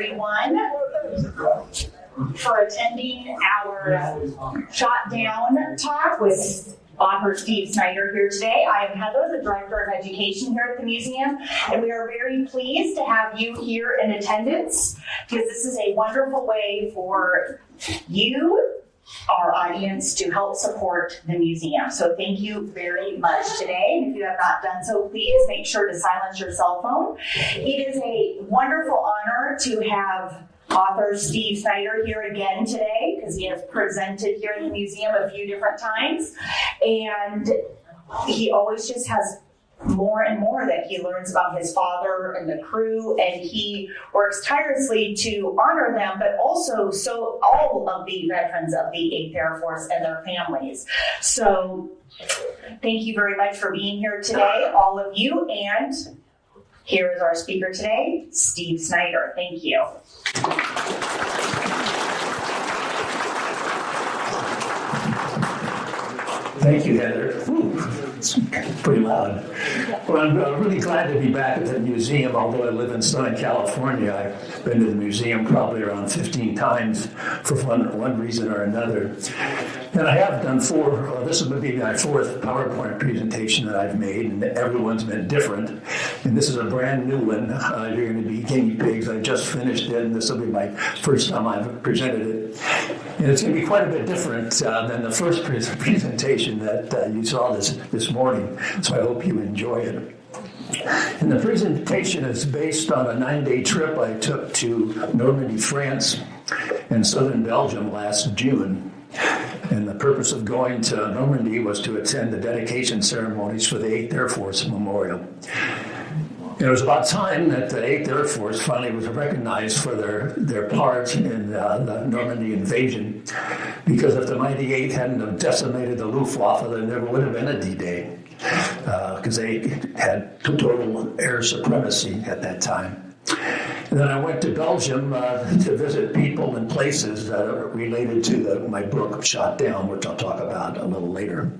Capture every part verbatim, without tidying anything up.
everyone for attending our Shot Down talk with author Steve Snyder here today. I am Heather, the Director of Education here at the museum, and we are very pleased to have you here in attendance because this is a wonderful way for you, our audience, to help support the museum. So thank you very much today. And if you have not done so, please make sure to silence your cell phone. It is a wonderful honor to have author Steve Snyder here again today because he has presented here in the museum a few different times. And he always just has more and more that he learns about his father and the crew, and he works tirelessly to honor them, but also so all of the veterans of the eighth Air Force and their families. So thank you very much for being here today, all of you, and here is our speaker today, Steve Snyder. Thank you. Thank you, Heather. Ooh, it's pretty loud. Well, I'm uh, really glad to be back at the museum, although I live in Southern California. I've been to the museum probably around fifteen times for one, one reason or another. And I have done four, well, this will be my fourth PowerPoint presentation that I've made, and everyone's been different. And this is a brand new one. Uh, you're going to be guinea pigs. I just finished it, and this will be my first time I've presented it. And it's going to be quite a bit different uh, than the first pre- presentation that uh, you saw this, this morning. So I hope you enjoy it. And the presentation is based on a nine-day trip I took to Normandy, France, and southern Belgium last June. And the purpose of going to Normandy was to attend the dedication ceremonies for the eighth Air Force Memorial. And it was about time that the eighth Air Force finally was recognized for their, their part in uh, the Normandy invasion, because if the mighty eighth hadn't have decimated the Luftwaffe, there never would have been a D-Day, because uh, they had total air supremacy at that time. And then I went to Belgium uh, to visit people and places that are related to the, my book, Shot Down, which I'll talk about a little later.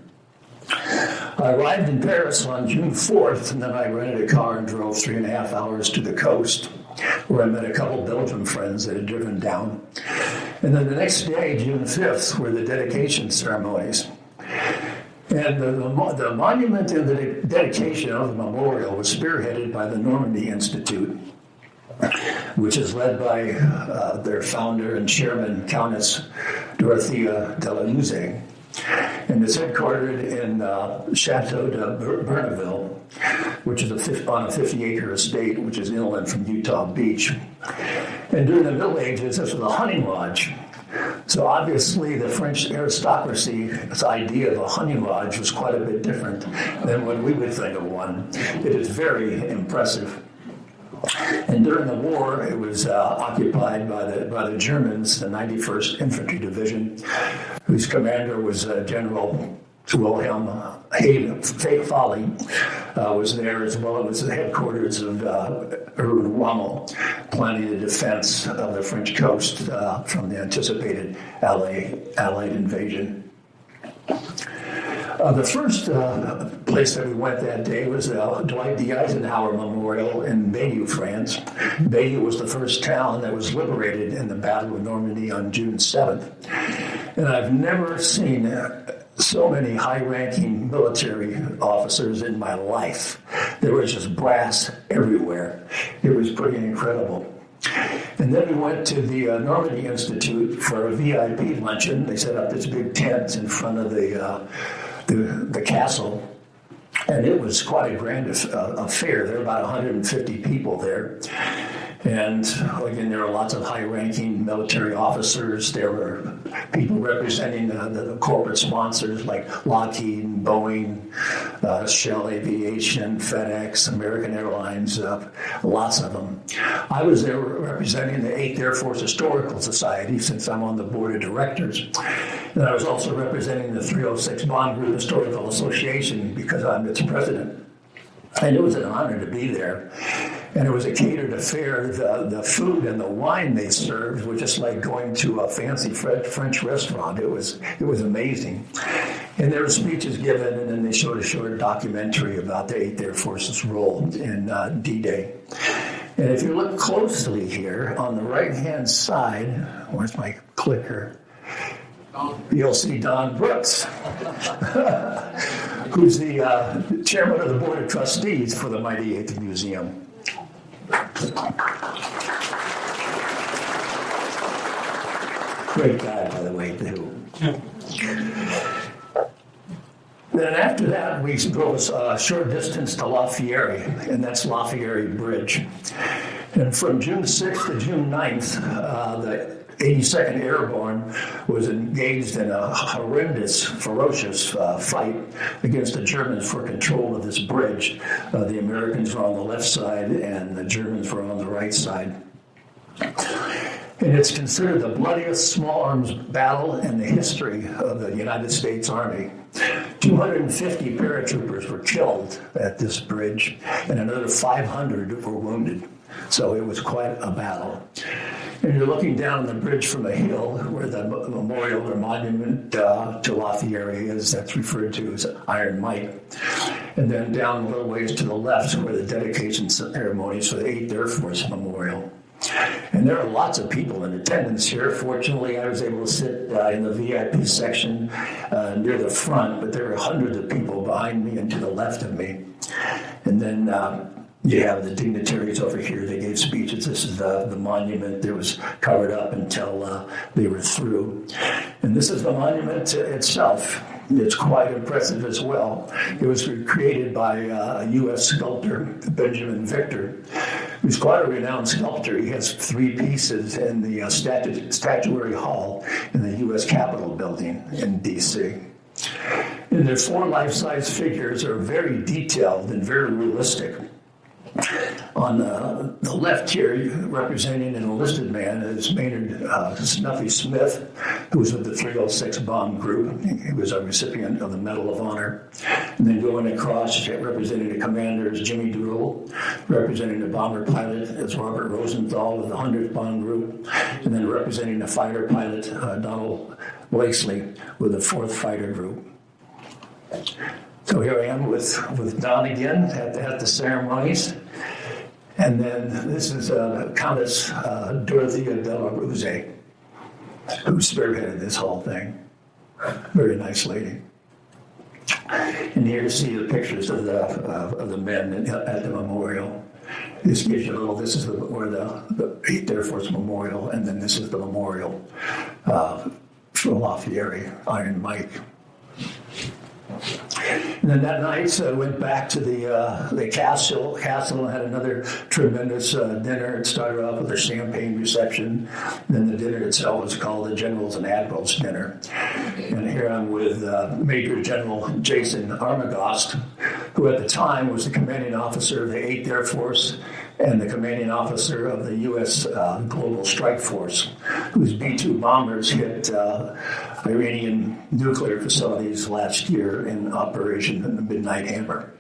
I arrived in Paris on June fourth, and then I rented a car and drove three and a half hours to the coast, where I met a couple Belgian friends that had driven down. And then the next day, June fifth, were the dedication ceremonies. And the, the, the monument and the dedication of the memorial was spearheaded by the Normandy Institute, which is led by uh, their founder and chairman, Countess Dorothea de la Luzet. And it's headquartered in uh, Chateau de Bourneville, which is a, on a fifty-acre estate, which is inland from Utah Beach. And during the Middle Ages, this was a hunting lodge. So obviously, the French aristocracy's idea of a hunting lodge was quite a bit different than what we would think of one. It is very impressive. And during the war, it was uh, occupied by the by the Germans, the ninety-first Infantry Division, whose commander was uh, General Wilhelm Folly, uh, was there as well. It was the headquarters of uh, Erwin Rommel, planning the defense of the French coast uh, from the anticipated Allied, Allied invasion. Uh, the first uh, place that we went that day was uh, Dwight D. Eisenhower Memorial in Bayeux, France. Bayeux was the first town that was liberated in the Battle of Normandy on June seventh. And I've never seen uh, so many high-ranking military officers in my life. There was just brass everywhere. It was pretty incredible. And then we went to the uh, Normandy Institute for a V I P luncheon. They set up this big tent in front of the uh, The, the castle, and it was quite a grand uh, affair. There were about one hundred fifty people there, and again, there were lots of high-ranking military officers. There were people representing uh, the, the corporate sponsors like Lockheed, and Boeing, uh, Shell Aviation, FedEx, American Airlines, uh, lots of them. I was there representing the eighth Air Force Historical Society, since I'm on the board of directors. And I was also representing the three oh six Bond Group Historical Association because I'm its president. And it was an honor to be there. And it was a catered affair. The, the food and the wine they served were just like going to a fancy French restaurant. It was it was amazing. And there were speeches given, and then they showed a short documentary about the eighth Air Force's role in uh, D-Day. And if you look closely here on the right-hand side, where's my clicker? You'll see Don Brooks, who's the uh, chairman of the board of trustees for the Mighty Eighth Museum. Great guy, by the way, too. Then after that, we drove a short distance to Lafieri, and that's Lafieri Bridge. And from June sixth to June ninth, uh, the eighty-second Airborne was engaged in a horrendous, ferocious uh, fight against the Germans for control of this bridge. Uh, the Americans were on the left side, and the Germans were on the right side. And it's considered the bloodiest small arms battle in the history of the United States Army. two hundred fifty paratroopers were killed at this bridge, and another five hundred were wounded. So it was quite a battle. And you're looking down on the bridge from a hill where the memorial or monument uh, to Lafieri is. That's referred to as Iron Mike. And then down a little ways to the left where the dedication ceremonies for the eighth Air Force Memorial. And there are lots of people in attendance here. Fortunately, I was able to sit uh, in the V I P section uh, near the front, but there were hundreds of people behind me and to the left of me. And then uh, you have the dignitaries over here. They gave speeches. This is the, the monument that was covered up until uh, they were through. And this is the monument itself. It's quite impressive as well. It was created by uh, a U S sculptor, Benjamin Victor, who's quite a renowned sculptor. He has three pieces in the uh, statu- statuary hall in the U S Capitol building in D C. And their four life-size figures are very detailed and very realistic. On uh, the left here, representing an enlisted man, is Maynard uh, Snuffy Smith, who was with the three oh six Bomb Group. He was a recipient of the Medal of Honor. And then going across, representing the commander is Jimmy Doolittle. Representing the bomber pilot is Robert Rosenthal of the hundredth Bomb Group. And then representing the fighter pilot, uh, Donald Blakesley, with the fourth Fighter Group. So here I am with, with Don again at the, at the ceremonies. And then this is uh, Countess uh, Dorothea de la Ruse, who spearheaded this whole thing. Very nice lady. And here you see the pictures of the uh, of the men at the memorial. This gives you a little, this is the, where the, the eighth Air Force Memorial, and then this is the memorial uh, for Lafieri, Iron Mike. And then that night, I uh, went back to the uh, the castle, castle and had another tremendous uh, dinner. It started off with a champagne reception. Then the dinner itself was called the Generals and Admirals Dinner. And here I'm with uh, Major General Jason Armagost, who at the time was the commanding officer of the eighth Air Force and the commanding officer of the U S uh, Global Strike Force, whose B two bombers hit uh, Iranian nuclear facilities last year in Operation Midnight Hammer.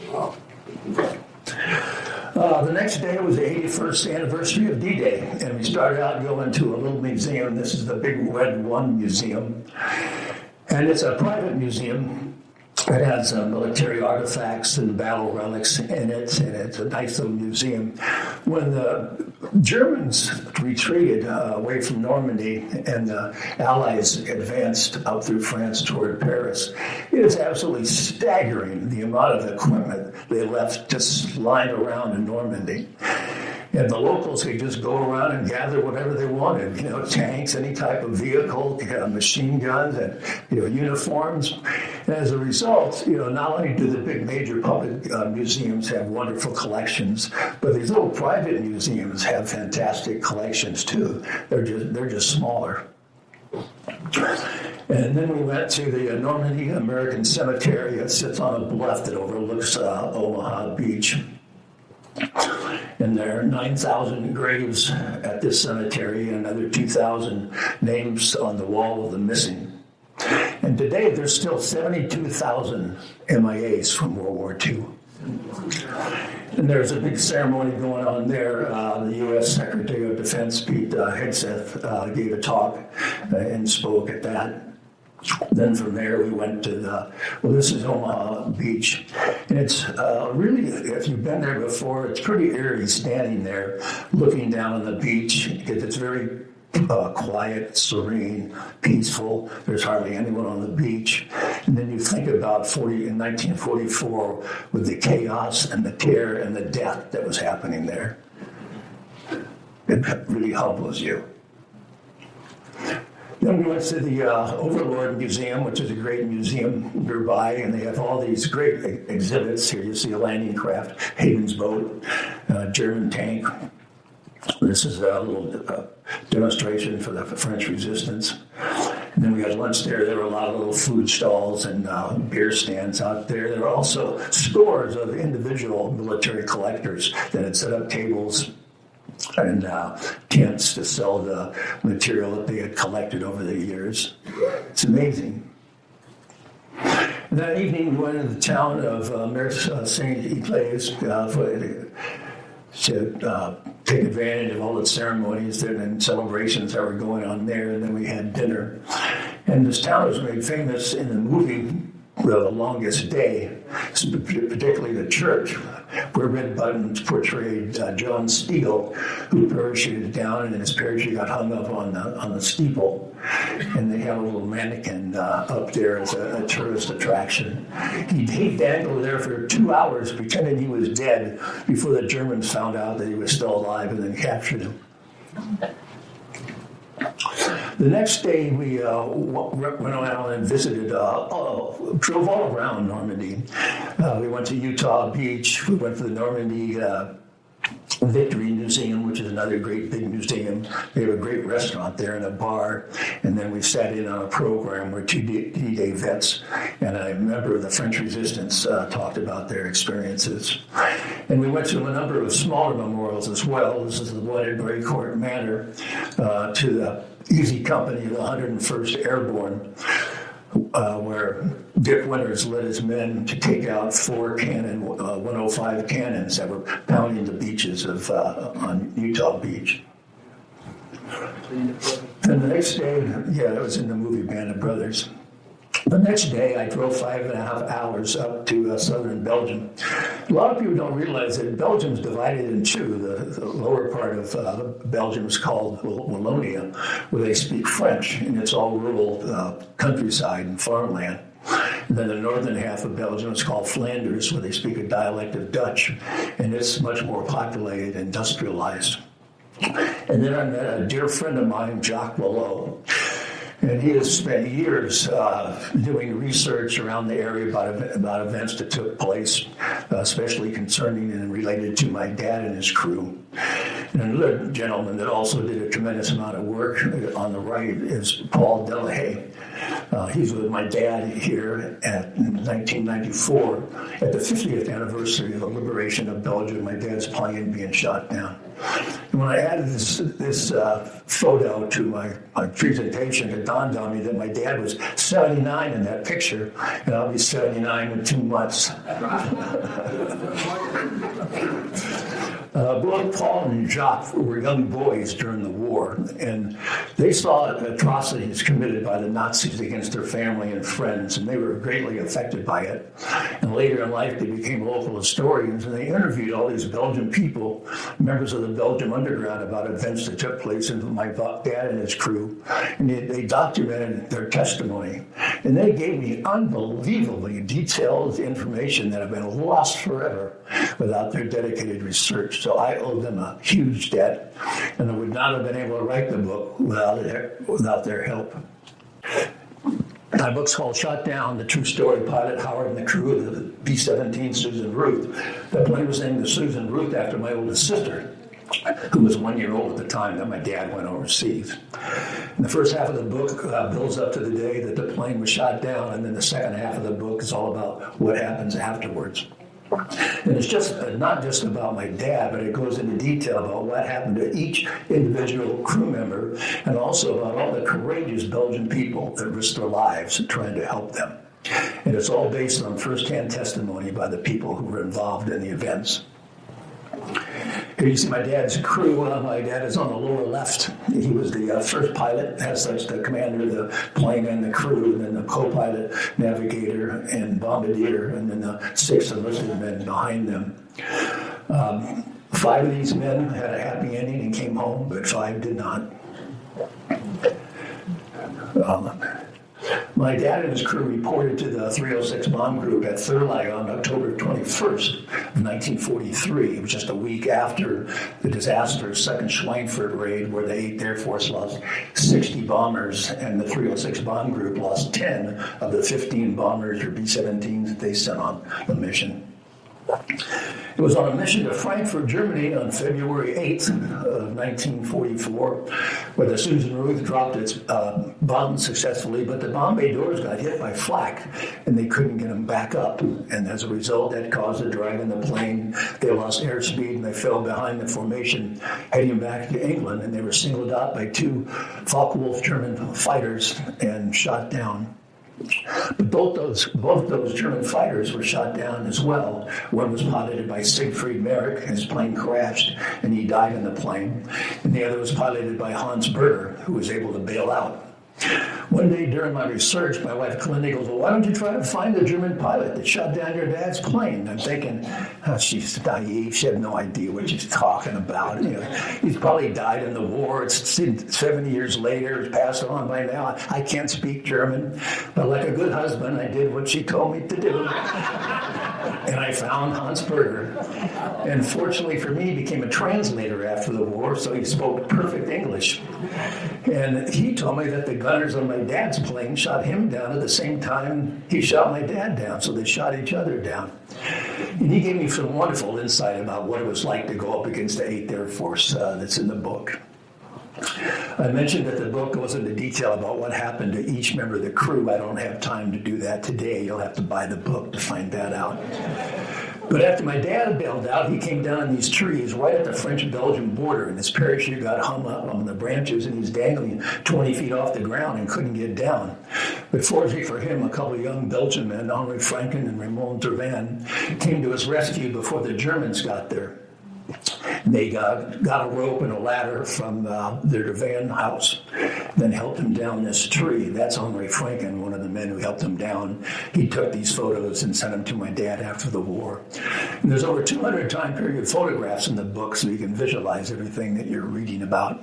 Uh, the next day was the eighty-first anniversary of D-Day, and we started out going to a little museum. This is the Big Red One Museum, and it's a private museum. It has uh, military artifacts and battle relics in it, and it's a nice little museum. When the Germans retreated uh, away from Normandy and the Allies advanced out through France toward Paris, it is absolutely staggering the amount of equipment they left just lying around in Normandy. And the locals could just go around and gather whatever they wanted, you know, tanks, any type of vehicle, you know, machine guns, and, you know, uniforms. And as a result, you know, not only do the big major public uh, museums have wonderful collections, but these little private museums have fantastic collections too. They're just they're just smaller. And then we went to the uh, Normandy American Cemetery. It sits on a bluff that overlooks uh, Omaha Beach. And there are nine thousand graves at this cemetery and another two thousand names on the wall of the missing. And today there's still seventy-two thousand M I As from World War Two. And there's a big ceremony going on there. Uh, the U S Secretary of Defense, Pete uh, Hegseth, uh, gave a talk uh, and spoke at that. Then from there we went to the, well, this is Omaha Beach. And it's uh, really, if you've been there before, it's pretty eerie standing there looking down on the beach because it's very uh, quiet, serene, peaceful. There's hardly anyone on the beach. And then you think about forty in nineteen forty-four with the chaos and the terror and the death that was happening there. It really humbles you. Then we went to the uh, Overlord Museum, which is a great museum nearby, and they have all these great e- exhibits. Here you see a landing craft, Hayden's boat, uh, German tank. This is a little uh, demonstration for the French resistance. And then we had lunch there. There were a lot of little food stalls and uh, beer stands out there. There were also stores of individual military collectors that had set up tables and uh, tents to sell the material that they had collected over the years. It's amazing. And that evening, we went to the town of uh, Mer Saint Hippolyte uh, for, to uh, take advantage of all the ceremonies and celebrations that were going on there. And then we had dinner. And this town was made famous in the movie The Longest Day, particularly the church, where Red Buttons portrayed uh, John Steele, who parachuted down, and his parachute got hung up on the on the steeple. And they have a little mannequin uh, up there as a, a tourist attraction. He, he dangled there for two hours, pretending he was dead, before the Germans found out that he was still alive and then captured him. The next day, we uh, went around and visited, uh, uh, drove all around Normandy. Uh, we went to Utah Beach. We went to the Normandy uh, Victory Museum, which is another great big museum. They have a great restaurant there and a bar. And then we sat in on a program where two D-Day vets and a member of the French Resistance uh, talked about their experiences. And we went to a number of smaller memorials as well. This is the one at Greycourt Manor, uh, to the Easy Company of the one hundred first Airborne, uh, where Dick Winters led his men to take out four cannon, uh, one oh five cannons that were pounding the beaches of uh, on Utah Beach. And the next day, yeah, that was in the movie Band of Brothers. The next day, I drove five and a half hours up to uh, southern Belgium. A lot of people don't realize that Belgium's divided in two. The, the lower part of uh, Belgium is called Wallonia, where they speak French, and it's all rural uh, countryside and farmland. And then the northern half of Belgium is called Flanders, where they speak a dialect of Dutch, and it's much more populated, industrialized. And then I met a dear friend of mine, Jacques Boileau. And he has spent years uh, doing research around the area about, about events that took place, uh, especially concerning and related to my dad and his crew. And another gentleman that also did a tremendous amount of work on the right is Paul Delahaye. Uh, he's with my dad here at nineteen ninety-four at the fiftieth anniversary of the liberation of Belgium. My dad's plane being shot down. And when I added this this uh, photo to my, my presentation, it dawned on me that my dad was seventy-nine in that picture, and I'll be seventy-nine in two months. Uh, both Paul and Jacques were young boys during the war, and they saw atrocities committed by the Nazis against their family and friends, and they were greatly affected by it. And later in life, they became local historians, and they interviewed all these Belgian people, members of the Belgium Underground, about events that took place in my dad and his crew, and they, they documented their testimony. And they gave me unbelievably detailed information that have been lost forever without their dedicated research. So I owe them a huge debt, and I would not have been able to write the book without their, without their help. My book's called Shot Down, The True Story, Pilot Howard and the Crew of the B seventeen Susan Ruth. The plane was named the Susan Ruth after my oldest sister, who was one year old at the time that my dad went overseas. And the first half of the book uh, builds up to the day that the plane was shot down, and then the second half of the book is all about what happens afterwards. And it's just uh, not just about my dad, but it goes into detail about what happened to each individual crew member, and also about all the courageous Belgian people that risked their lives trying to help them. And it's all based on firsthand testimony by the people who were involved in the events. Here you see my dad's crew. Uh, my dad is on the lower left. He was the uh, first pilot, as such, the commander of the plane and the crew, and then the co-pilot, navigator, and bombardier, and then the six enlisted men behind them. Um, five of these men had a happy ending and came home, but five did not. Um, My dad and his crew reported to the three oh six Bomb Group at Thurley on October twenty-first, nineteen forty-three. It was just a week after the disastrous second Schweinfurt raid, where the eighth Air Force lost sixty bombers, and the three oh six Bomb Group lost ten of the fifteen bombers or B seventeens that they sent on the mission. It was on a mission to Frankfurt, Germany on February eighth of nineteen forty-four, where the Susan Ruth dropped its uh, bomb successfully, but the bomb bay doors got hit by flak, and they couldn't get them back up. And as a result, that caused a drag in the plane. They lost airspeed, and they fell behind the formation, heading back to England, and they were singled out by two Focke-Wulf German fighters and shot down. But both those both those German fighters were shot down as well. One was piloted by Siegfried Merrick, and his plane crashed, and he died in the plane. And the other was piloted by Hans Berger, who was able to bail out. One day during my research, my wife Clindy goes, well, why don't you try to find the German pilot that shot down your dad's plane? I'm thinking, oh, she's naive. She had no idea what she's talking about. You know, he's probably died in the war. It's seventy years later. It's passed on by now. I can't speak German. But like a good husband, I did what she told me to do. And I found Hans Berger. And fortunately for me, he became a translator after the war, so he spoke perfect English. And he told me that the gunners on my dad's plane shot him down at the same time he shot my dad down, so they shot each other down. And he gave me some wonderful insight about what it was like to go up against the eighth Air Force uh, that's in the book. I mentioned that the book goes into detail about what happened to each member of the crew. I don't have time to do that today. You'll have to buy the book to find that out. But after my dad bailed out, he came down in these trees right at the French-Belgian border, and his parachute got hung up on the branches, and he's dangling twenty feet off the ground and couldn't get down. But fortunately for him, a couple of young Belgian men, Henri Franken and Raymond Tervan, came to his rescue before the Germans got there. They got, got a rope and a ladder from uh, their Tervan house, then helped him down this tree. That's Henri Franken, one of the men who helped him down. He took these photos and sent them to my dad after the war. And there's over two hundred time period photographs in the book, so you can visualize everything that you're reading about.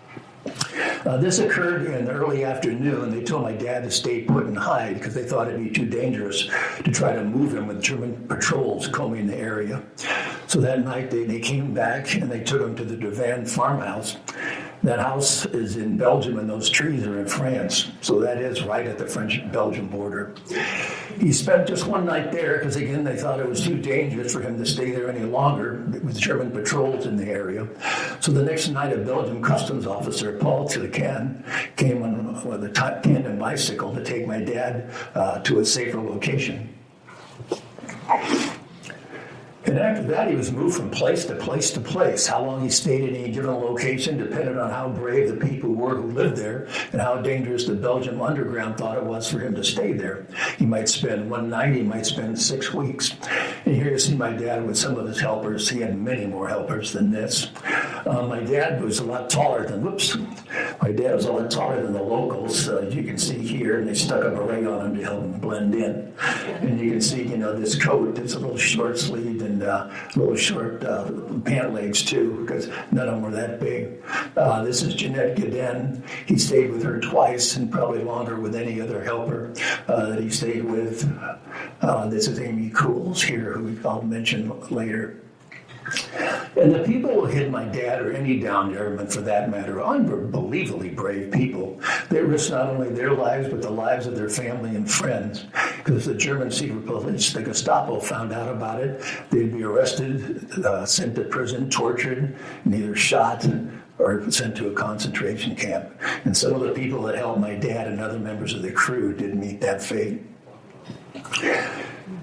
Uh, this occurred in the early afternoon. They told my dad to stay put and hide because they thought it'd be too dangerous to try to move him with German patrols combing the area. So that night they, they came back and they took him to the Tervan farmhouse. That house is in Belgium and those trees are in France. So that is right at the French-Belgian border. He spent just one night there because, again, they thought it was too dangerous for him to stay there any longer with German patrols in the area. So the next night, a Belgian customs officer, Paul Tillican, came on with a tandem bicycle to take my dad uh, to a safer location. And after that, he was moved from place to place to place. How long he stayed in any given location depended on how brave the people were who lived there and how dangerous the Belgian underground thought it was for him to stay there. He might spend one night, he might spend six weeks. And here you see my dad with some of his helpers. He had many more helpers than this. Uh, my dad was a lot taller than, whoops, my dad was a lot taller than the locals, uh, as you can see here, and they stuck a beret on him to help him blend in. And you can see, you know, this coat, it's a little short-sleeved and And uh, little short uh, pant legs, too, because none of them were that big. Uh, this is Jeanette Gaden. He stayed with her twice and probably longer with any other helper uh, that he stayed with. Uh, this is Amy Cools here, who I'll mention later. And the people who hid my dad, or any downed airman for that matter, are unbelievably brave people. They risked not only their lives, but the lives of their family and friends. Because the German secret police, the Gestapo, found out about it, they'd be arrested, uh, sent to prison, tortured, and either shot or sent to a concentration camp. And some of the people that helped my dad and other members of the crew did meet that fate.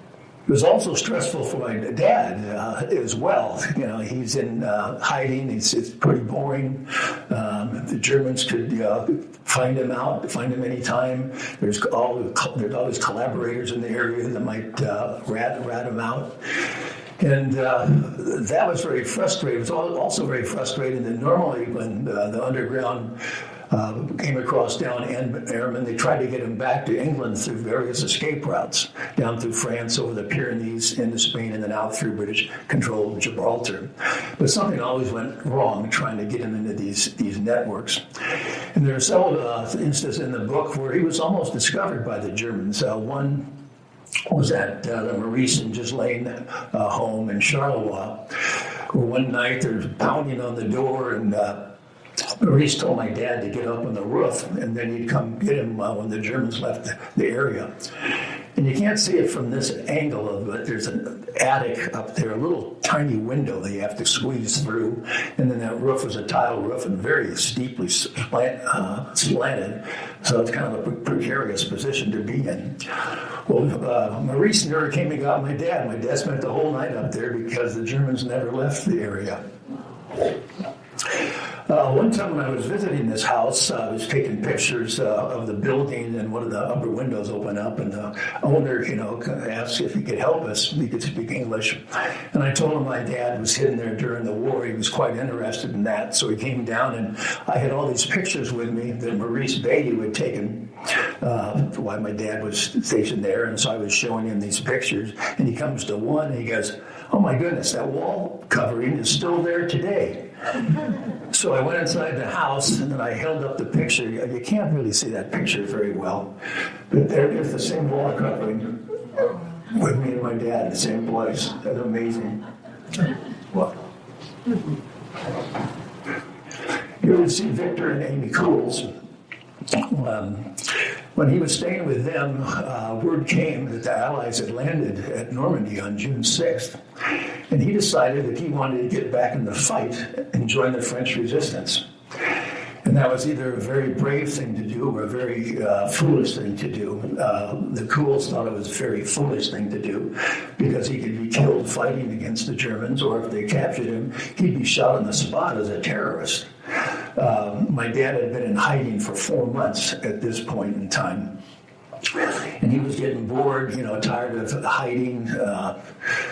It was also stressful for my dad uh, as well. You know, he's in uh, hiding. It's, it's pretty boring. Um, the Germans could uh, find him out, find him anytime. There's all there's always collaborators in the area that might uh, rat rat him out. And uh, that was very frustrating. It was also very frustrating that normally when uh, the underground uh, came across down airmen, they tried to get him back to England through various escape routes, down through France, over the Pyrenees, into Spain, and then out through British-controlled Gibraltar. But something always went wrong trying to get him into these, these networks. And there are several uh, instances in the book where he was almost discovered by the Germans. Uh, one was at uh, the Maurice and Ghislaine uh, home in Charleroi, where one night they're pounding on the door, and uh, Maurice told my dad to get up on the roof, and then he'd come get him uh, when the Germans left the, the area. And you can't see it from this angle of it. There's an attic up there, a little tiny window that you have to squeeze through, and then that roof was a tile roof and very steeply slant, uh, slanted, so it's kind of a precarious position to be in. Well, uh, Maurice never came and got my dad. My dad spent the whole night up there because the Germans never left the area. Uh, one time when I was visiting this house, uh, I was taking pictures uh, of the building, and one of the upper windows opened up, and the owner, you know, asked if he could help us. He could speak English. And I told him my dad was hidden there during the war. He was quite interested in that. So he came down, and I had all these pictures with me that Maurice Beatty had taken uh, while my dad was stationed there. And so I was showing him these pictures, and he comes to one, and he goes, "Oh my goodness, that wall covering is still there today." So I went inside the house, and then I held up the picture. You can't really see that picture very well, but there is the same wall covering with me and my dad in the same place. That's amazing. What? You would see Victor and Amy Cools. Um, when he was staying with them, uh, word came that the Allies had landed at Normandy on June sixth, and he decided that he wanted to get back in the fight and join the French resistance. And that was either a very brave thing to do or a very uh, foolish thing to do. Uh, the Cools thought it was a very foolish thing to do because he could be killed fighting against the Germans, or if they captured him, he'd be shot on the spot as a terrorist. Uh, my dad had been in hiding for four months at this point in time. And he was getting bored, you know, tired of hiding. Uh,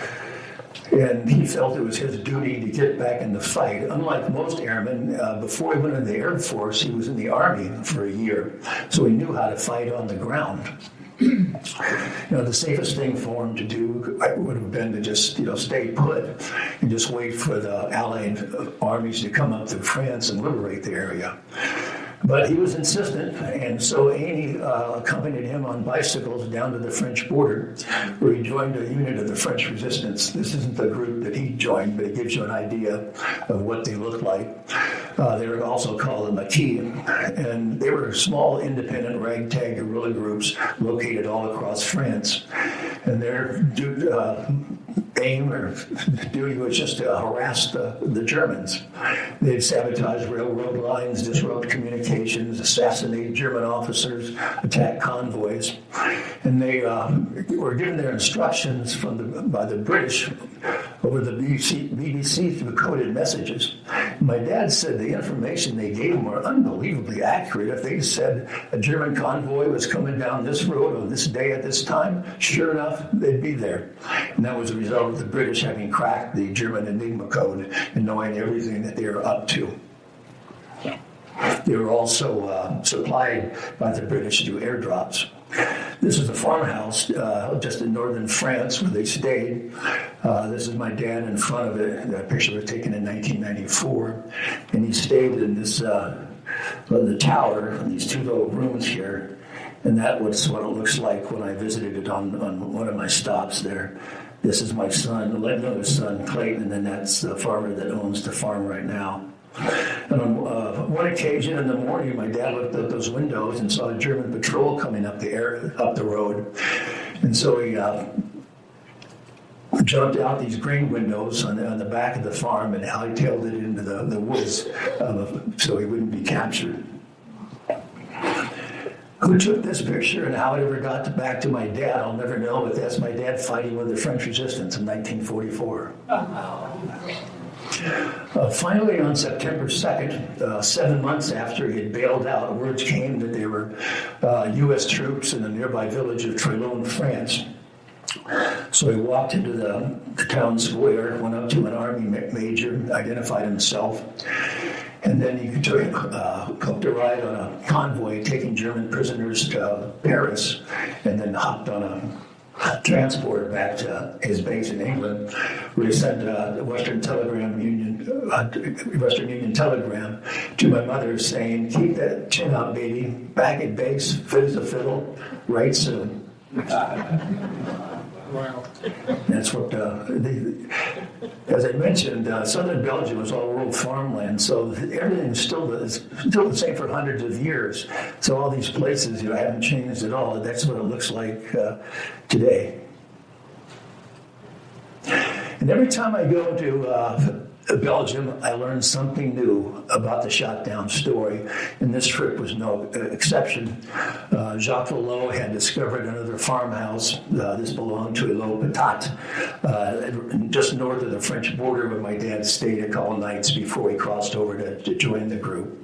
and he felt it was his duty to get back in the fight. Unlike most airmen, uh, before he went into the Air Force, he was in the Army for a year. So he knew how to fight on the ground. You know, the safest thing for him to do would have been to just, you know, stay put and just wait for the Allied armies to come up through France and liberate the area. But he was insistent, and so Amy uh, accompanied him on bicycles down to the French border, where he joined a unit of the French resistance. This isn't the group that he joined, but it gives you an idea of what they looked like. Uh, they were also called the Maquis, and they were small, independent, ragtag guerrilla groups located all across France. And their uh, aim or duty was just to harass the, the Germans. They'd sabotage railroad lines, disrupt communications, assassinate German officers, attack convoys. And they uh, were given their instructions from the, by the British over the B B C through coded messages. My dad said the information they gave him were unbelievably accurate. If they said a German convoy was coming down this road on this day at this time, sure enough, they'd be there. And that was a result of the British having cracked the German Enigma code and knowing everything that they were up to. They were also uh, supplied by the British through airdrops. This is a farmhouse uh, just in northern France where they stayed. Uh, this is my dad in front of it. That picture was taken in nineteen ninety-four. And he stayed in this, uh, the tower, in these two little rooms here. And that was what it looks like when I visited it on, on one of my stops there. This is my son, another son, Clayton, and then that's the farmer that owns the farm right now. And on uh, one occasion in the morning, my dad looked out those windows and saw a German patrol coming up the air, up the road. And so he uh, jumped out these green windows on the, on the back of the farm and hightailed it into the, the woods uh, so he wouldn't be captured. who took this picture and how it ever got to, back to my dad, I'll never know, but that's my dad fighting with the French resistance in nineteen forty-four. Uh, finally, on September second, uh, seven months after he had bailed out, words came that there were uh, U S troops in the nearby village of Trelone, France. So he walked into the, the town square, went up to an army ma- major, identified himself, and then he took, uh, hooked a ride on a convoy taking German prisoners to Paris, and then hopped on a transport back to his base in England, where he sent uh, the Western Telegram Union, uh, Western Union telegram to my mother saying, "Keep that chin up, baby. Back at base, fit as a fiddle, right soon." Wow. That's what, uh, the, as I mentioned, uh, southern Belgium was all rural farmland, so everything's still the, still the same for hundreds of years. So all these places, you know, haven't changed at all. That's what it looks like uh, today. And every time I go to uh, Belgium, I learn something new about the shot down story, and this trip was no exception. Uh, Jacques Vallot had discovered another farmhouse. Uh, this belonged to Elo Patat, uh, just north of the French border, where my dad stayed a couple nights before he crossed over to, to join the group.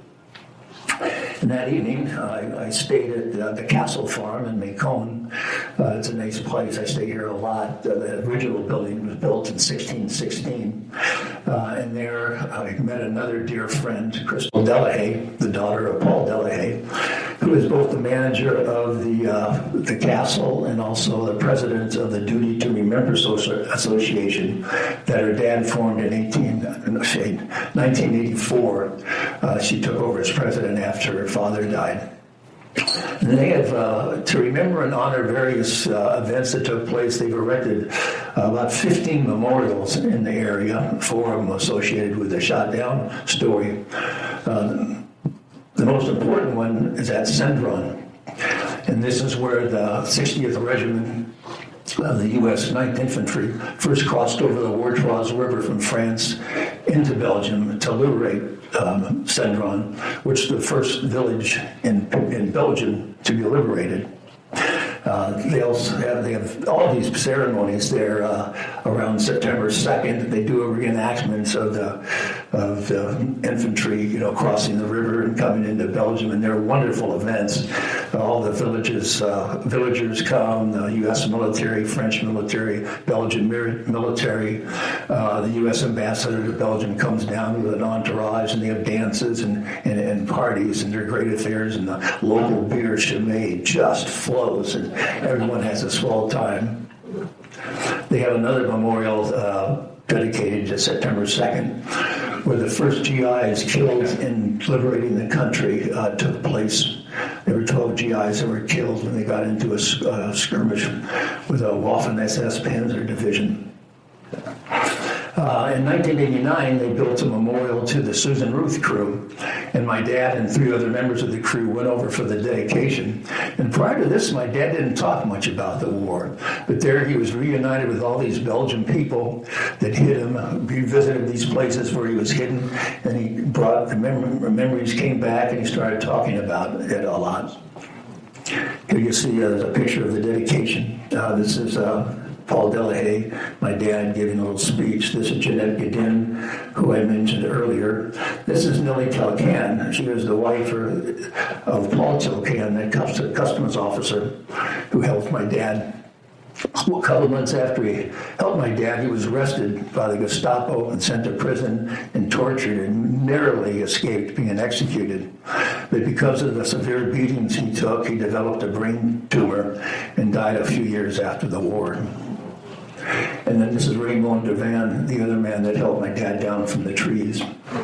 And that evening, uh, I stayed at uh, the Castle Farm in Macon. Uh, it's a nice place. I stay here a lot. Uh, the original building was built in sixteen sixteen. Uh, and there I met another dear friend, Crystal Delahaye, the daughter of Paul Delahaye, who is both the manager of the uh, the castle and also the president of the Duty to Remember Association that her dad formed in nineteen eighty-four. Uh, she took over as president after her father died. And they have, uh, to remember and honor various uh, events that took place, they've erected uh, about fifteen memorials in the area, four of them associated with the shot down story. Uh, the most important one is at Cendron. And this is where the sixtieth Regiment of the U S ninth Infantry first crossed over the Wartroise River from France into Belgium to liberate um, Cendron, which is the first village in, in Belgium to be liberated. Uh, they also have, they have all these ceremonies there uh, around September second. They do a reenactment of the of the infantry, you know, crossing the river and coming into Belgium, and they're wonderful events. All the villages, uh, villagers come, the U S military, French military, Belgian military. Uh, the U S ambassador to Belgium comes down with an entourage, and they have dances and, and, and parties, and they're great affairs, and the local beer Chimay just flows, and everyone has a swell time. They have another memorial uh, dedicated to September second, where the first G Is killed in liberating the country uh, took place. There were twelve G Is that were killed when they got into a uh, skirmish with a Waffen S S Panzer Division. Uh, in nineteen eighty-nine, they built a memorial to the Susan Ruth crew, and my dad and three other members of the crew went over for the dedication. And prior to this, my dad didn't talk much about the war, but there he was reunited with all these Belgian people that hid him. He visited these places where he was hidden, and he brought the mem- memories came back, and he started talking about it a lot. Here you see uh, a picture of the dedication. Uh, this is uh, Paul Delahaye, my dad, giving a little speech. This is Jeanette Godin, who I mentioned earlier. This is Millie Telcan. She was the wife of Paul Telcan, the customs officer who helped my dad. A couple months after he helped my dad, he was arrested by the Gestapo and sent to prison and tortured and narrowly escaped being executed. But because of the severe beatings he took, he developed a brain tumor and died a few years after the war. And then this is Raymond Devan, the other man that helped my dad down from the trees.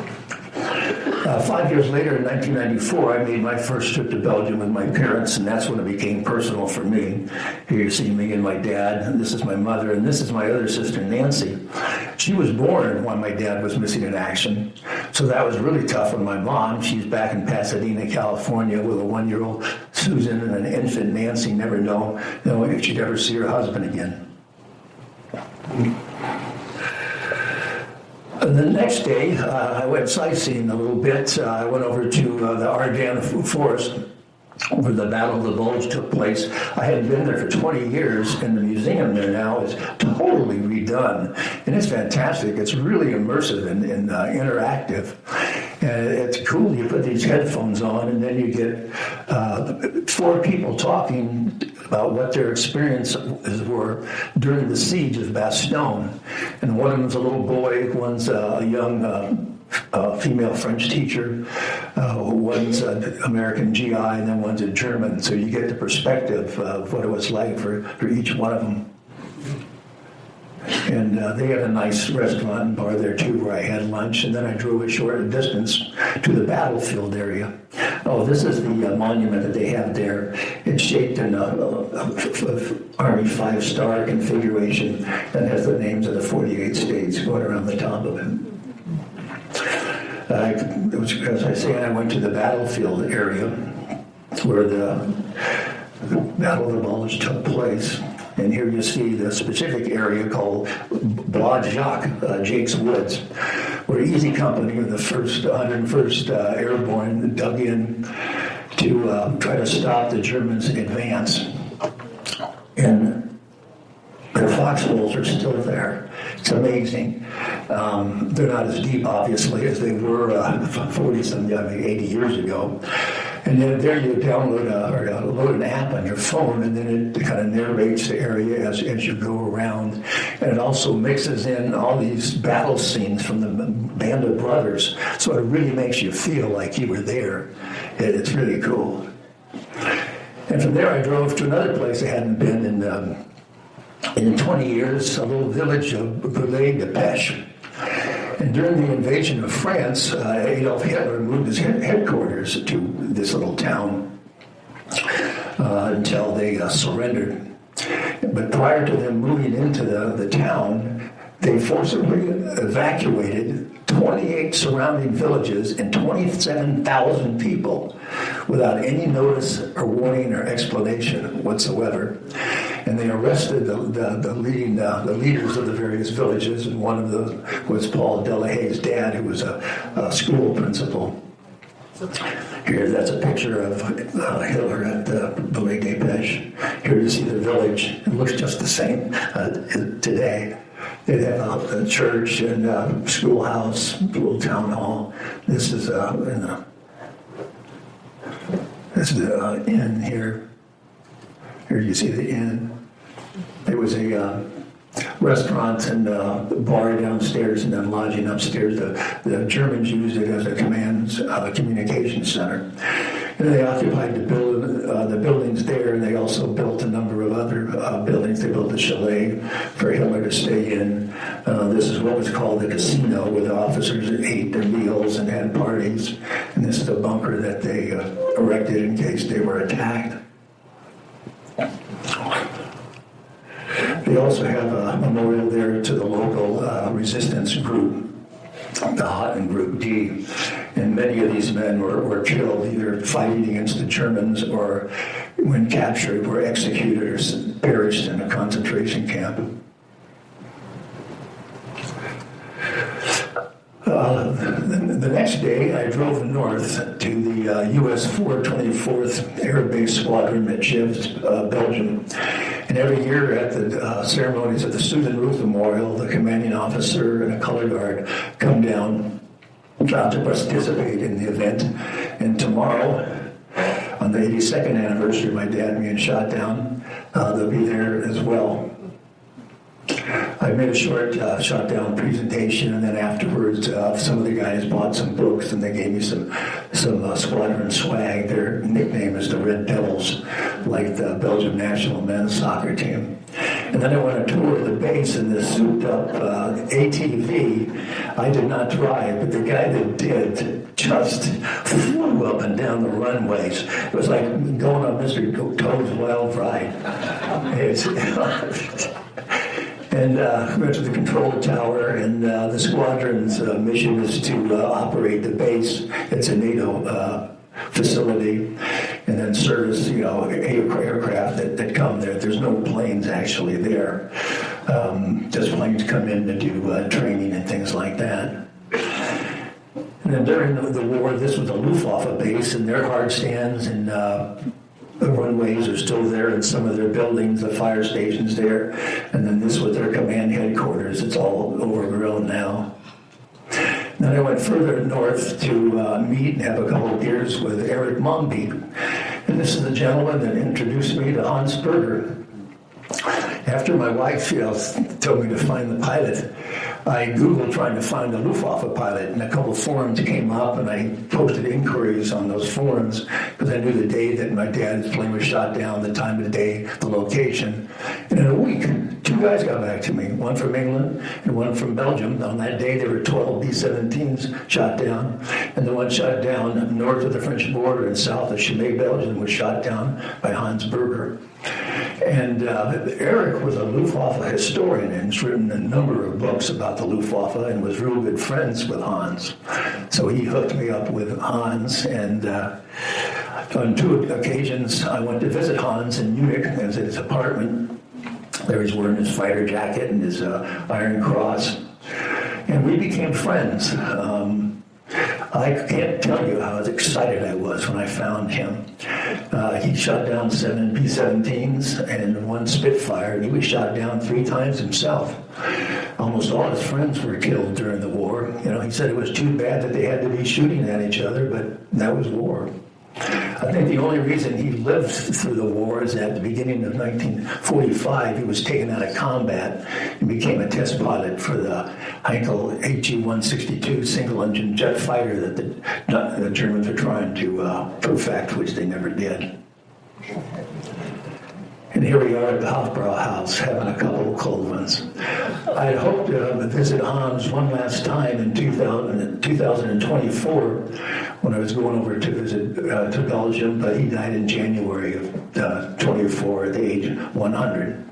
Uh, five years later, in nineteen ninety-four, I made my first trip to Belgium with my parents, and that's when it became personal for me. Here you see me and my dad, and this is my mother, and this is my other sister, Nancy. She was born when my dad was missing in action, so that was really tough on my mom. She's back in Pasadena, California, with a one-year-old Susan and an infant Nancy, never know, know if she'd ever see her husband again. And the next day, uh, I went sightseeing a little bit. Uh, I went over to uh, the Ardennes Forest, where the Battle of the Bulge took place. I hadn't been there for twenty years, and the museum there now is totally redone. And it's fantastic. It's really immersive and, and uh, interactive. And it's cool. You put these headphones on, and then you get uh, four people talking about what their experiences were during the siege of Bastogne. And one of them's a little boy, one's a young uh, uh, female French teacher, uh, one's an American G I, and then one's a German. So you get the perspective of what it was like for, for each one of them. And uh, they had a nice restaurant and bar there too, where I had lunch, and then I drove a short distance to the battlefield area. Oh, this is the uh, monument that they have there. It's shaped in a, a, a, a Army five-star configuration that has the names of the forty-eight states going around the top of it. Uh, it was, as I say, I went to the battlefield area where the, the Battle of the Bulge took place. And here you see the specific area called Bois Jacques, uh, Jake's Woods, where Easy Company, the first one hundred first uh, Airborne, dug in to uh, try to stop the Germans' advance. And their foxholes are still there. It's amazing. Um, they're not as deep, obviously, as they were uh, forty-some, I mean, eighty years ago. And then there you download a, or uh, load an app on your phone, and then it kind of narrates the area as, as you go around. And it also mixes in all these battle scenes from the Band of Brothers, so it really makes you feel like you were there. It, it's really cool. And from there I drove to another place I hadn't been in um, in twenty years, a little village of Villers-de-Pêche. And during the invasion of France, uh, Adolf Hitler moved his headquarters to this little town uh, until they uh, surrendered. But prior to them moving into the, the town, they forcibly evacuated twenty-eight surrounding villages and twenty-seven thousand people without any notice or warning or explanation whatsoever. And they arrested the, the, the leading uh, the leaders of the various villages, and one of them was Paul Delahaye's dad, who was a, a school principal. Here, that's a picture of uh, Hitler at uh, Villers-de-Pêche. Here you see the village. It looks just the same uh, today. They have a, a church and a schoolhouse, a little town hall. This is uh, in a, this is the uh, inn here. Here you see the inn. There was a uh, restaurant and uh, bar downstairs and then lodging upstairs. The, the Germans used it as a command uh, communication center. And they occupied the, build, uh, the buildings there, and they also built a number of other uh, buildings. They built a chalet for Hitler to stay in. Uh, this is what was called the casino, where the officers ate their meals and had parties. And this is a bunker that they uh, erected in case they were attacked. They also have a memorial there to the local uh, resistance group, the Houghton Group D. And many of these men were, were killed either fighting against the Germans or, when captured, were executed or perished in a concentration camp. Uh, the, the next day, I drove north to the uh, U S four twenty-fourth Air Base Squadron at Givres, uh, Belgium. And every year at the uh, ceremonies at the Susan Ruth Memorial, the commanding officer and a color guard come down uh, to participate in the event. And tomorrow, on the eighty-second anniversary of my dad being shot down, uh, they'll be there as well. I made a short uh, shot down presentation, and then afterwards, uh, some of the guys bought some books, and they gave me some some uh, squadron swag. Their nickname is the Red Devils, like the Belgium national men's soccer team. And then I went on tour of the base in this souped-up uh, A T V. I did not drive, but the guy that did just flew up and down the runways. It was like going on Mister Toad's Wild Ride. It's, And uh, we went to the control tower, and uh, the squadron's uh, mission is to uh, operate the base. It's a NATO uh, facility, and then service, you know, aircraft that, that come there. There's no planes actually there. Um, just planes come in to do uh, training and things like that. And then during the, the war, this was a Luftwaffe base, and their hard stands and uh, the runways are still there in some of their buildings, the fire stations there, and then this was their command headquarters. It's all overgrown now. Then I went further north to uh, meet and have a couple of beers with Erich Momby. And this is the gentleman that introduced me to Hans Berger. After my wife you know, told me to find the pilot, I Googled trying to find a Luftwaffe pilot, and a couple of forums came up, and I posted inquiries on those forums because I knew the day that my dad's plane was shot down, the time of the day, the location. And in a week, two guys got back to me, one from England and one from Belgium. On that day, there were twelve B seventeens shot down, and the one shot down north of the French border and south of Chimay, Belgium, was shot down by Hans Berger. And uh, Eric was a Luftwaffe historian and has written a number of books about the Luftwaffe and was real good friends with Hans. So he hooked me up with Hans, and uh, on two occasions I went to visit Hans in Munich. I was at his apartment. There he's wearing his fighter jacket and his uh, Iron Cross. And we became friends. Um, I can't tell you how excited I was when I found him. Uh, he shot down seven B seventeens and one Spitfire, and he was shot down three times himself. Almost all his friends were killed during the war. You know, he said it was too bad that they had to be shooting at each other, but that was war. I think the only reason he lived through the war is that at the beginning of nineteen forty-five, he was taken out of combat and became a test pilot for the Heinkel H E one sixty-two single-engine jet fighter that the, the Germans were trying to uh, perfect, which they never did. And here we are at the Hofbrauhaus having a couple of cold ones. I had hoped to visit Hans one last time in two thousand, two thousand twenty-four when I was going over to visit uh, to Belgium, but he died in January of uh, twenty-four at the age of one hundred.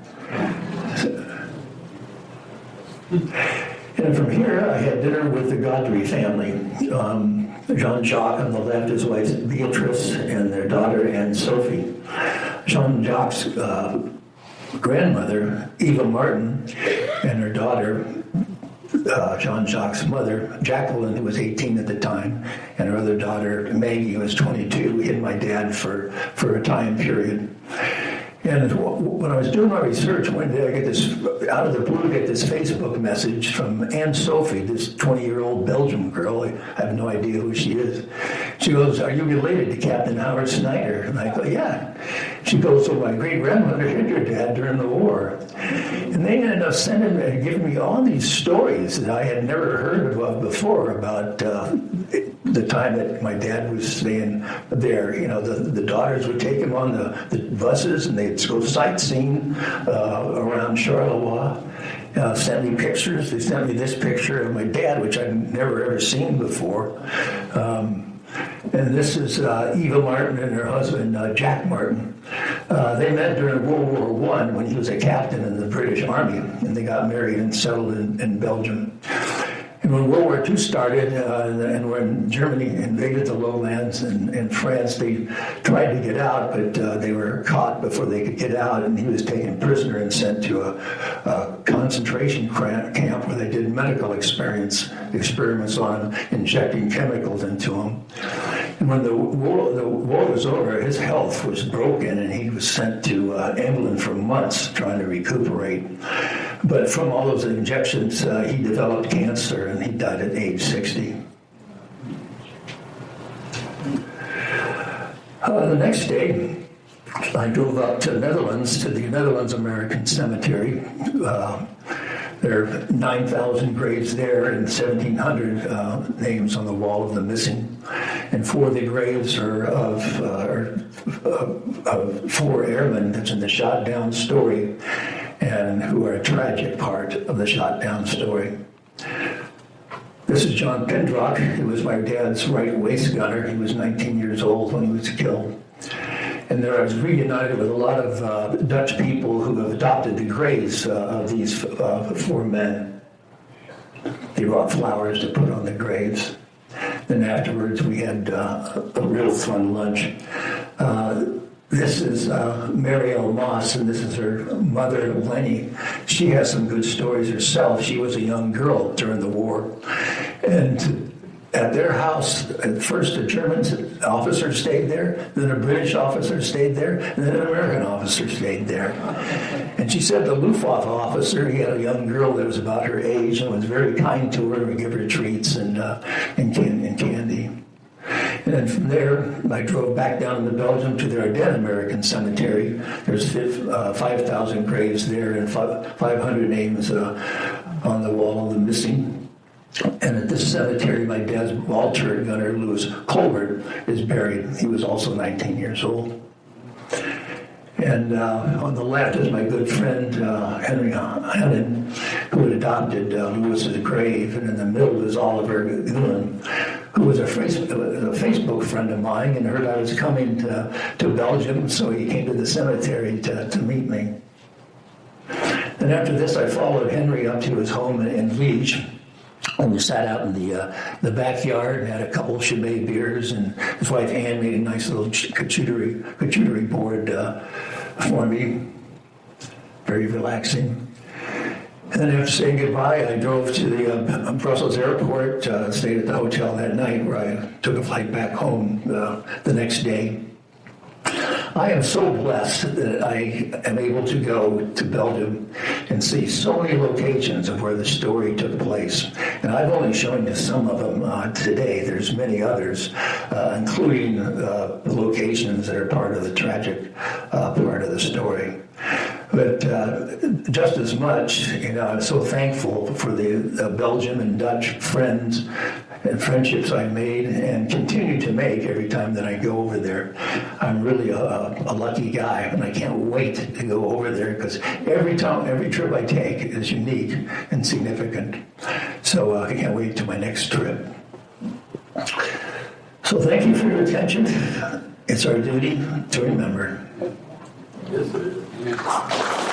And from here, I had dinner with the Gaudry family. Um, Jean-Jacques on the left, his wife Beatrice, and their daughter Anne-Sophie. Jean-Jacques' uh, grandmother, Eva Martin, and her daughter, uh, Jean-Jacques' mother, Jacqueline, who was eighteen at the time, and her other daughter, Maggie, who was twenty-two, hid my dad for, for a time period. And when I was doing my research, one day I get this, out of the blue, I get this Facebook message from Anne-Sophie, this twenty-year-old Belgian girl. I have no idea who she is. She goes, "Are you related to Captain Howard Snyder?" And I go, "Yeah." She goes, "So my great-grandmother hid your dad during the war." And they ended up sending and giving me all these stories that I had never heard of before about uh, the time that my dad was staying there. You know, the, the daughters would take him on the, the buses, and they'd go sightseeing uh, around Charleroi. Uh, sent me pictures. They sent me this picture of my dad, which I'd never ever seen before. Um, and this is uh, Eva Martin and her husband, uh, Jack Martin. Uh, they met during World War One when he was a captain in the British Army, and they got married and settled in, in Belgium. And when World War Two started, uh, and when Germany invaded the lowlands and, and France, they tried to get out, but uh, they were caught before they could get out, and he was taken prisoner and sent to a, a concentration camp where they did medical experience, experiments on injecting chemicals into him. And when the war, the war was over, his health was broken, and he was sent to uh, England for months trying to recuperate. But from all those injections, uh, he developed cancer, and he died at age sixty. Uh, the next day, I drove up to the Netherlands, to the Netherlands American Cemetery. Uh, there are nine thousand graves there and seventeen hundred uh, names on the wall of the missing. And four of the graves are of, uh, are, uh, of four airmen that's in the shot down story, and who are a tragic part of the shot down story. This is John Pendrock. He was my dad's right waist gunner. He was nineteen years old when he was killed. And there I was reunited with a lot of uh, Dutch people who have adopted the graves uh, of these uh, four men. They brought flowers to put on the graves. Then afterwards we had uh, a real fun lunch. Uh, This is uh, Marielle Moss, and this is her mother, Lenny. She has some good stories herself. She was a young girl during the war, and at their house, at first a German officer stayed there, then a British officer stayed there, and then an American officer stayed there. And she said the Luftwaffe officer, he had a young girl that was about her age and was very kind to her and would give her treats and, uh, and, can- and candy. And then from there, I drove back down into Belgium to the Ardennes American Cemetery. There's uh, five thousand graves there and five hundred names uh, on the wall of the missing. And at this cemetery, my dad's wall turret gunner, Louis Colbert, is buried. He was also nineteen years old. And uh, on the left is my good friend, uh, Henry Hannon, who had adopted uh, Louis's grave. And in the middle is Oliver Gulen, who was a, face- a Facebook friend of mine and heard I was coming to, to Belgium, so he came to the cemetery to, to meet me. And after this, I followed Henry up to his home in, in Liège. And we sat out in the uh, the backyard and had a couple of Chimay beers, and his wife Anne made a nice little charcuterie, charcuterie board uh, for me. Very relaxing. And then after saying goodbye, I drove to the uh, Brussels airport, uh, stayed at the hotel that night, where I took a flight back home uh, the next day. I am so blessed that I am able to go to Belgium and see so many locations of where the story took place. And I've only shown you some of them uh, today. There's many others, uh, including uh, the locations that are part of the tragic uh, part of the story. But uh, just as much, you know, I'm so thankful for the uh, Belgian and Dutch friends and friendships I made and continue to make every time that I go over there. I'm really a, a lucky guy, and I can't wait to go over there because every time, every trip I take is unique and significant. So uh, I can't wait to my next trip. So thank you for your attention. It's our duty to remember. Yes, it is.